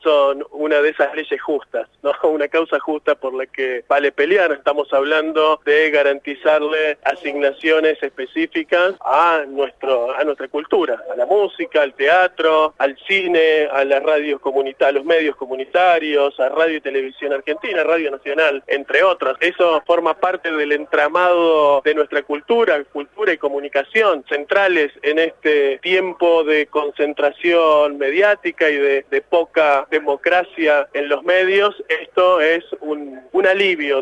son una de esas leyes justas, ¿no? Una causa justa por la que vale pelear. Estamos hablando de garantizarle asignaciones específicas a nuestra cultura, a la música, al teatro, al cine, a las radios comunitarias, a los medios comunitarios, a Radio y Televisión Argentina, Radio Nacional, entre otros. Eso forma parte del entramado de nuestra cultura y comunicación, centrales en este tiempo de concentración mediática y de poca democracia en los medios. Esto es un alivio.